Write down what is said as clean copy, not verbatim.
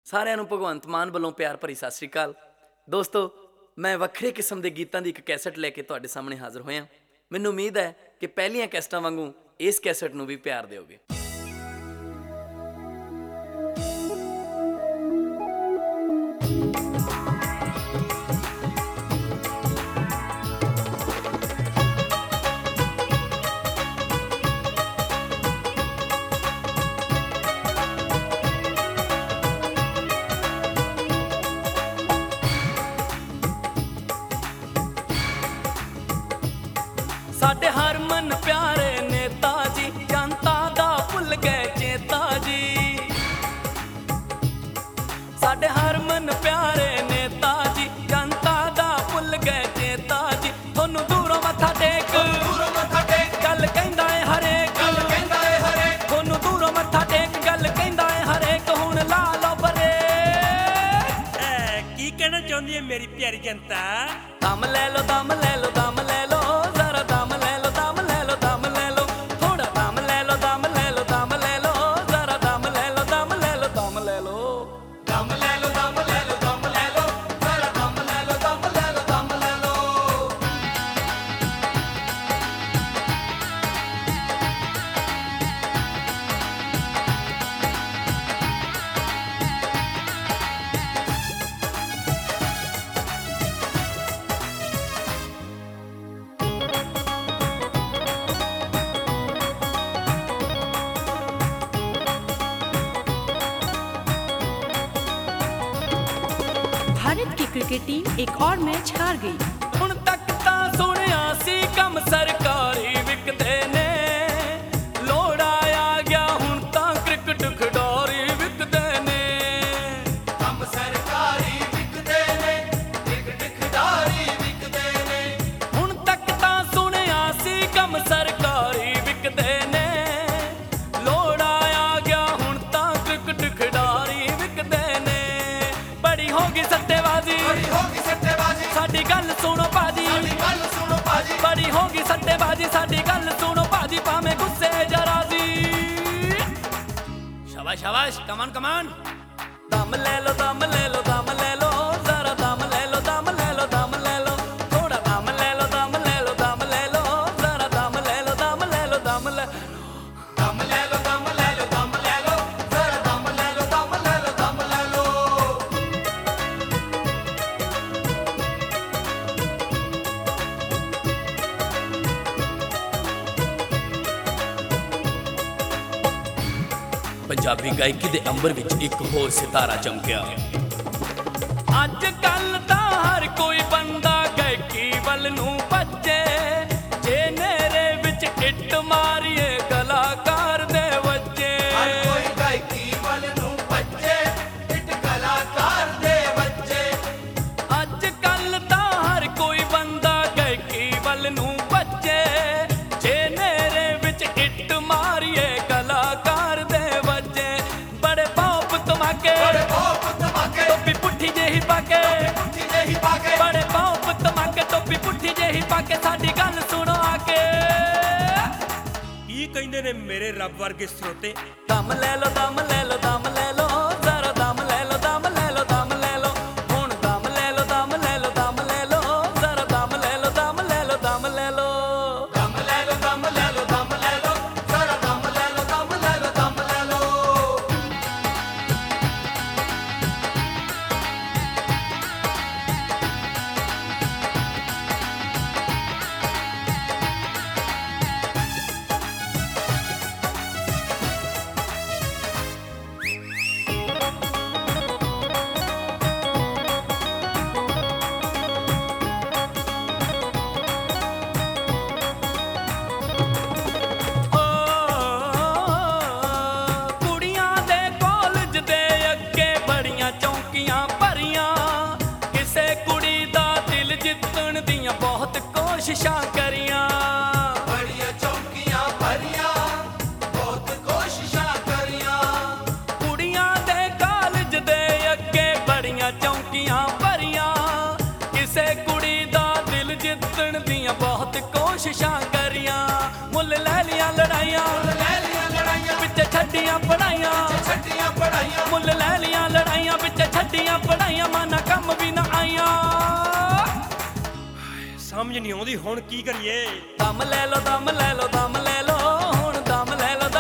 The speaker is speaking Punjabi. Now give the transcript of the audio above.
ਸਾਰਿਆਂ ਨੂੰ ਭਗਵੰਤ ਮਾਨ ਵੱਲੋਂ ਪਿਆਰ ਭਰੀ ਸਤਿ ਸ਼੍ਰੀ ਅਕਾਲ। ਦੋਸਤੋ, ਮੈਂ ਵੱਖਰੇ ਕਿਸਮ ਦੇ ਗੀਤਾਂ ਦੀ ਇੱਕ ਕੈਸਟ ਲੈ ਕੇ ਤੁਹਾਡੇ ਸਾਹਮਣੇ ਹਾਜ਼ਰ ਹੋਇਆ। ਮੈਨੂੰ ਉਮੀਦ ਹੈ ਕਿ ਪਹਿਲੀਆਂ ਕੈਸਟਾਂ ਵਾਂਗੂ ਇਸ ਕੈਸਟ ਨੂੰ ਵੀ ਪਿਆਰ ਦਿਓਗੇ। ਸਾਡੇ ਹਰਮਨ ਪਿਆਰੇ ਨੇਤਾ ਜੀ, ਜਨਤਾ ਦਾ ਭੁੱਲ ਗਏ ਚੇਤਾ ਜੀ। ਸਾਡੇ ਹਰਮਨ ਪਿਆਰੇ ਨੇਤਾ ਜੀ, ਜਨਤਾ ਦਾ ਭੁੱਲ ਗਏ ਚੇਤਾ ਜੀ। ਤੁਹਾਨੂੰ ਦੂਰੋਂ ਮੱਥਾ ਟੇਕ, ਗੱਲ ਕਹਿੰਦਾ ਏ ਹਰੇਕ, ਤੁਹਾਨੂੰ ਦੂਰੋਂ ਮੱਥਾ ਟੇਕ, ਗੱਲ ਕਹਿੰਦਾ ਏ ਹਰੇਕ। ਹੁਣ ਲਾ ਲਓ ਬਰੇ, ਕੀ ਕਹਿਣਾ ਚਾਹੁੰਦੀ ਹੈ ਮੇਰੀ ਪਿਆਰੀ ਜਨਤਾ? ਦਮ ਲੈ ਲਓ, ਦਮ ਲੈ ਲਓ, ਦਮ ਲੈ ਲਓ, ਜ਼ਰਾ ਦਮ ਲੈ ਲਓ, ਦਮ ਲੈ ਲਓ, ਦਮ ਲੈ ਲਓ, ਥੋੜਾ ਦਮ ਲੈ ਲਓ, ਦਮ ਲੈ ਲਓ, ਦਮ ਲੈ ਲਓ, ਜ਼ਰਾ ਦਮ ਲੈ ਲਓ, ਦਮ ਲੈ ਲਓ, ਦਮ ਲੈ ਲਓ, ਦਮ ਲੈ ਲਓ, ਦਮ ਲੈ ਲਓ, ਦਮ ਲੈ ਲਓ, ਜ਼ਰਾ ਦਮ ਲੈ ਲਓ, ਦਮ ਲੈ ਲਓ, ਦਮ ਲੈ ਲਓ। भारत की क्रिकेट टीम एक और मैच हार गई। ਹੁਣ ਤੱਕ ਤਾਂ ਸੁਣਿਆ ਸੀ ਕੰਮ ਸਰਕਾਰੀ ਵਿਕਦੇ ਨੇ, ਲੋੜ ਆ ਗਿਆ ਹੁਣ ਤਾਂ ਕ੍ਰਿਕਟ ਖਿਡਾਰੀ ਵਿਕਦੇ ਨੇ। ਕੰਮ ਸਰਕਾਰੀ ਵਿਕਦੇ ਨੇ, ਕ੍ਰਿਕਟ ਖਿਡਾਰੀ ਵਿਕਦੇ ਨੇ। ਹੁਣ ਤੱਕ ਤਾਂ ਸੁਣਿਆ ਸੀ ਕੰਮ ਸਰਕਾਰੀ ਵਿਕਦੇ ਨੇ, ਲੋੜ ਆ ਗਿਆ ਹੁਣ ਤਾਂ ਕ੍ਰਿਕਟ ਖਿਡਾਰੀ ਵਿਕਦੇ ਨੇ। ਬੜੀ ਹੋ ਗਈ ਸੱਟੇਬਾਜ਼ੀ, ਸਾਡੀ ਗੱਲ ਸੁਣੋ ਭਾਜੀ, ਬੜੀ ਹੋ ਗਈ ਸੱਟੇਬਾਜ਼ੀ, ਸਾਡੀ ਗੱਲ ਸੁਣੋ ਭਾਜੀ, ਭਾਵੇਂ ਗੁੱਸੇ ਜਰਾ ਜੀ। ਸ਼ਾਬਾਸ਼ ਸ਼ਾਬਾਸ਼, ਕਮਾਨ ਕਮਾਨ, ਦਮ ਲੈ ਲਓ, ਦਮ ਲੈ ਲਓ, ਦਮ ਲੈ ਲਓ, ਜ਼ਰਾ ਦਮ ਲੈ ਲਓ, ਦਮ ਲੈ ਲਓ, ਦਮ ਲੈ ਲਓ, ਥੋੜਾ ਦਮ ਲੈ ਲਓ, ਦਮ ਲੈ ਲਓ, ਦਮ ਲੈ ਲਓ, ਜ਼ਰਾ ਦਮ ਲੈ ਲਓ, ਦਮ ਲੈ ਲਓ, ਦਮ ਲੈ, ਦਮ ਲੈ ਲਓ, ਦਮ ਲੈ ਲਓ, ਦਮ ਲੈ ਲਓ, ਜ਼ਰਾ ਦਮ ਲੈ ਲਓ, ਦਮ ਲੈ ਲਓ, ਦਮ ਲੈ ਲਓ। ਪੰਜਾਬੀ ਗਾਇਕੀ ਦੇ ਅੰਬਰ ਵਿੱਚ ਇੱਕ ਹੋਰ ਸਿਤਾਰਾ ਚਮਕਿਆ। ਅੱਜ ਕੱਲ ਤਾਂ ਹਰ ਕੋਈ ਬੰਦਾ ਗਾਇਕੀ ਵੱਲ ਨੂੰ ਭੱਜੇ, ਜੇ ਨੇਰੇ ਵਿੱਚ ਇੱਟ ਮਾਰੀਏ ਕਲਾਕਾਰ ਦੇ ਵੱਜੇ। ਹਰ ਕੋਈ ਗਾਇਕੀ ਵੱਲ ਨੂੰ ਭੱਜੇ, ਇੱਟ ਕਲਾਕਾਰ ਦੇ ਵੱਜੇ। ਅੱਜ ਕੱਲ ਤਾਂ ਹਰ ਕੋਈ ਬੰਦਾ ਗਾਇਕੀ ਵੱਲ ਨੂੰ ਭੱਜੇ, ਜੇ ਨੇਰੇ ਵਿੱਚ ਇੱਟ ਮਾਰੀਏ ਕਲਾਕਾਰ ਦੇ ਵੱਜੇ। ਬੜੇ ਪੌਪ ਧਮਾਕੇ, ਟੋਪੀ ਪੁੱਠੀ ਜਿਹੀ ਪਾ ਕੇ, ਬੜੇ ਪੌਪ ਧਮਾਕੇ, ਟੋਪੀ ਪੁੱਠੀ ਜਿਹੀ ਪਾ ਕੇ, ਸਾਡੀ ਗੱਲ ਸੁਣੋ ਆ ਕੇ। ਕੀ ਕਹਿੰਦੇ ਨੇ ਮੇਰੇ ਰੱਬ ਵਰਗੇ ਸਰੋਤੇ? ਦਮ ਲੈ ਲਓ, ਦਮ ਲੈ ਲਓ, ਦਮ ਲੈ ਲਓ, ਜ਼ਰਾ ਦਮ ਲੈ ਲਓ, ਦਮ ਲੈ ਲਓ, ਦਮ ਲੈ ਲਓ, ਹੁਣ ਦਮ ਲੈ ਲਓ, ਦਮ ਲੈ ਲਓ, ਦਮ ਲੈ ਲਓ, ਜ਼ਰਾ ਦਮ ਲੈ ਲਓ, ਦਮ ਲੈ ਲਓ, ਦਮ ਲੈ ਲਓ, ਦਮ ਲੈ ਲਓ, ਦਮ ਲੈ ਲਓ, ਦਮ ਲੈ ਲਓ, ਜ਼ਰਾ ਦਮ ਲੈ ਲਓ, ਦਮ ਲੈ ਲਓ, ਦਮ ਲੈ ਲਓ। ਕੁੜੀਆਂ ਦੇ ਕਾਲਜ ਦੇ ਅੱਗੇ ਬੜੀਆਂ ਚੌਂਕੀਆਂ ਭਰੀਆਂ, ਕਿਸੇ ਕੁੜੀ ਦਾ ਦਿਲ ਜਿੱਤਣ ਦੀਆਂ ਬਹੁਤ ਕੋਸ਼ਿਸ਼ਾਂ ਕਰੀਆਂ। ਬੜੀਆਂ ਚੌਂਕੀਆਂ ਭਰੀਆਂ, ਬਹੁਤ ਕੋਸ਼ਿਸ਼ਾਂ ਕਰੀਆਂ। ਕੁੜੀਆਂ ਦੇ ਕਾਲਜ ਦੇ ਅੱਗੇ ਬੜੀਆਂ ਚੌਂਕੀਆਂ ਭਰੀਆਂ, ਕਿਸੇ ਕੁੜੀ ਦਾ ਦਿਲ ਜਿੱਤਣ ਦੀਆਂ ਬਹੁਤ ਕੋਸ਼ਿਸ਼ਾਂ ਕਰੀਆਂ। ਮੁੱਲ ਲੈ ਲੀਆਂ ਲੜਾਈਆਂ, ਪਿੱਛੇ ਛੱਡੀਆਂ ਪੜਾਈਆਂ, ਮੁੱਲ ਲੈ ਲੀਆਂ ਲੜਾਈਆਂ, ਛੱਡੀਆਂ ਪੜਾਈਆਂ ਮਾਨਾ ਕੰਮ ਵੀ ਨਾ ਆਈਆਂ ਸਮਝ ਨਹੀਂ ਆਉਂਦੀ ਹੁਣ ਕੀ ਕਰੀਏ ਦਮ ਲੈ ਲੋ ਦਮ ਲੈ ਲੋ ਦਮ ਲੈ ਲੋ ਹੁਣ ਦਮ ਲੈ ਲੋ